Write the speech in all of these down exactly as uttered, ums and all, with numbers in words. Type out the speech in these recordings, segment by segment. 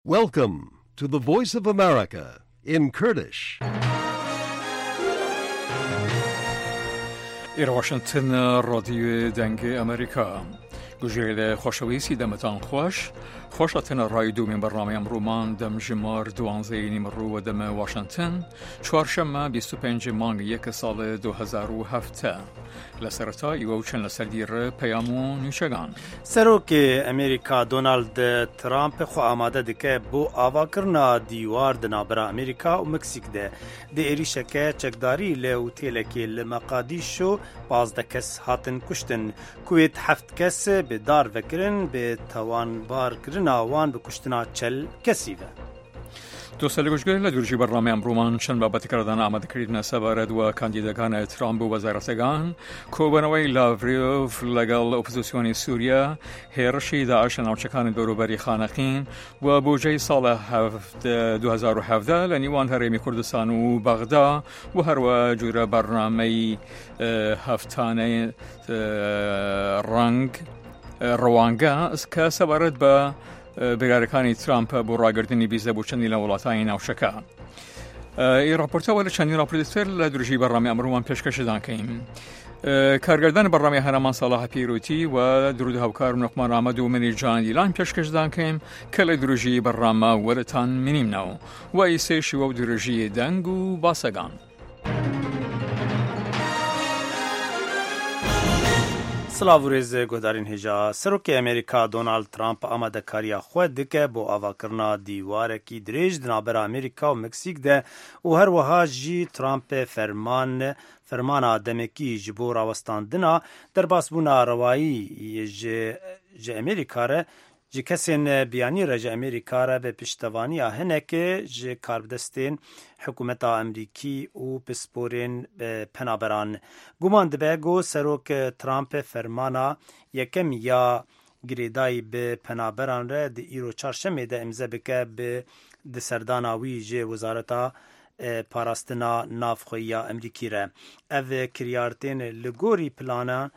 Welcome to the Voice of America in Kurdish. إلى واشنطن راديو دنگ أمریکا. گوجه‌ل خوشویسی دمتان خوش. خوشتن رایدو من برنامه امرومان دم جمار دوانزه نیم رو و دم واشنطن. چهارشنبه بیست و پنج مانگ یک سال دو هزار و هفت. لسرتا ایوچن لسردیر پیامو نیشگان. سروک امریکا دونالد ترامپ خو آماده دکه بو آواکرنا دیوار دنابرا امریکا و مکسیک ده. ده ایریشکه چکداری لوتیلکی لمقادیشو پازده کس هاتن کشتن. کویت هفت کس به دار وکرن به توان بار کرن آوان به کشتنا چل کسی و دوستان گوشگیر لدورجی برنامه امرومان چند بابت کردن آماده کردن سبارد و کاندیدگان ترامپ و وزارتگان کوبنوی لاوریوف لگل اپوزیسیونی سوریا هرشی داعش ناوچکان دوروبری خانقین و بودجه سال دو هزار و هفده لنیوان هرمی کردستان و بغداد و هر و جور برنامه هفتانه رنگ روانگا که سبارد با بگارکانی ترامپ بۆ ڕاگررتنی بیزە بۆ چەندی لە وڵاتانی ناوچەکە. ئی راپۆرتەوە لە چەندی راپۆرتتر لە درژی بەڕامی ئەمڕۆمان پێشکەشدانکەین. کارگەردان بەڕامی هەرەمان ساڵح پیرۆتی و درود هاوکار نوقمان ئامەد و منی جاندیلان پێشکەشدانکەین کە لە درژی بەڕامە وەرەتان منیمنەوە و ئیسێشی وە درژی دەنگ و باسەگان. سلاوریز گودارین هجا سروک امریکا دونالد ترامپ آماده کاریا خود دکه بو آواکرنا دیواره کی دریج دنابر امریکا و مکسیک ده و هر وها جی ترامپ فرمان فرمان آدمکی جبو راوستاندنا در باسبونا روایی جی, جی امریکا ره جی کسین بیانی را جی امریکا را به پشتوانی هنکه جی کاربدستین حکومت امریکی و پسپورین پنابران گمان دبه گو سروک ترامپ فرمانا یکم یا گریدای به پنابران را دی ایرو چارشمه ده امزه بکه به دی سرداناوی جی وزارتا پاراستنا نافخوی امریکی را او کریارتین لگوری پلانا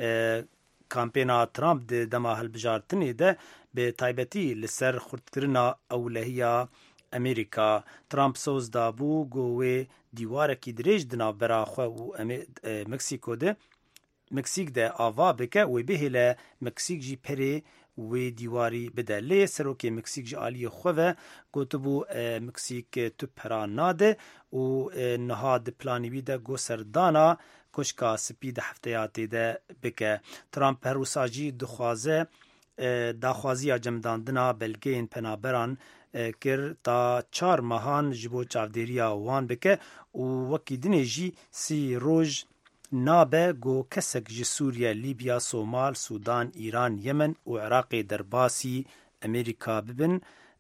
کامپینا ترامپ ده دما هلبجارتنی ده به تایبتی لسر خردکرنا اولهیا امریکا ترامپ سوز دابو گوه دیواره کی دریج دنا براخو و مکسیکو ده مکسیک ده آوا بکه و بهله مکسیک جی پری و دیواری بده لی سروک مکسیک جی آلی خواه گوتبو مکسیک تو پرا ناده و نهاد پلانی بیده گو سردانا کشکا سپید هفتیاتی ده بکه ترامپ هر وساجی دخوازه داخوازی جمداندنا بلگین پنابران کر تا چار ماهان جبو چاودیریا وان بکه و وکی دنی جی سی روژ نابه گو کسک جی سوریا، لیبیا، سومال، سودان، ایران، یمن و عراق درباسی امریکا ببن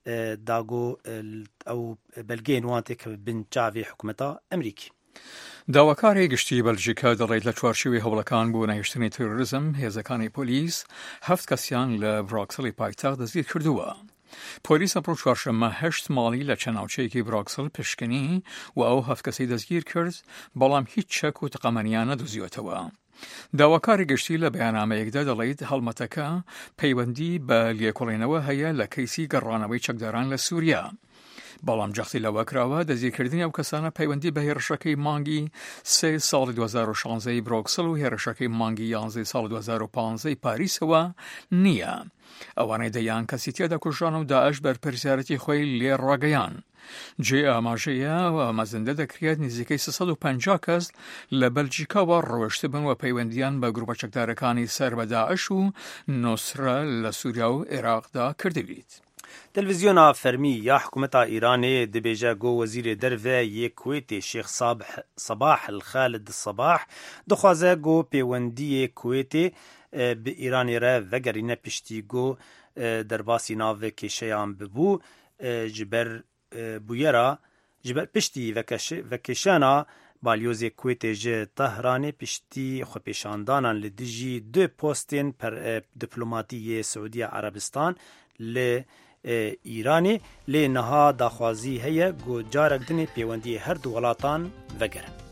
داگو او بلگین وان تک بن چاوی حکومتا امریکی. داواکاری گشتی بلژیکا دەڵێت لە چوارچێوەی هەوڵەکان بۆ ناهێشتنی تێرۆریزم هێزەکانی پۆلیس هەفت کەسیان لە براکسڵی پایتەخت دەستگیر کردووە. پۆلیس ئەمڕۆ چوارشەممە هەشت ماڵی لە چەند ناوچەیەکی براکسڵ پشکنی و ئەو هەفت کەسەی دەستگیر کرد بەڵام هیچ چەک و تەقەمەنیان نەدۆزیوەتەوە. داواکاری گشتی لە بەیاننامەیەکدا دەڵێت هەڵمەتەکە پەیوەندی بە لێکۆڵێنەوە هەیە لە کەیسی گەڕانەوەی چەکداران لە سووریا. بەڵام جەختی لەوە کراوە دەستگیرکردنی ئەو کەسانە پەیوەندی بە هێرشەکەی مانگی سێ ساڵی دو هزار و شانزەی برۆکسڵ و هێرشەکەی مانگی یانزەی ساڵی دو هزار و پانزەی پاریسەوە نییە. ئەوانەی دەیان کەسی تێدا کوژان و داعش بەرپرسیارەتی خۆی لێ ڕاگەیان. جێ ئاماژەیە و ئەمەزەندە دەکرێت نزیکەی سەد و پەنجا کەس لە بەلژیکاوە ڕۆیشت بن و پەیوەندیان بە گروپە چەکدارەکانی سەر بە داعش و نوسرە لە سووریا و عێراقدا کردبیت. تلویزیونا فرمی یا حکومت ایرانی دبیجه گو وزیر دروه یک کویت شیخ صباح الخالد صباح دخوازه گو پیوندی کویت به ایرانی را وگرینه پشتی گو درباسی ناو کشیان ببو جبر بویرا جبر پشتی وکشانا بالیوزی کویت جه طهرانی پشتی خوپیشاندانان لدیجی دو پوستین پر دیپلوماتی سعودی عربستان ل ایرانی لی نها داخوازی هیا گو جارک دنی پیوندی هر دو ولاتان وگرن.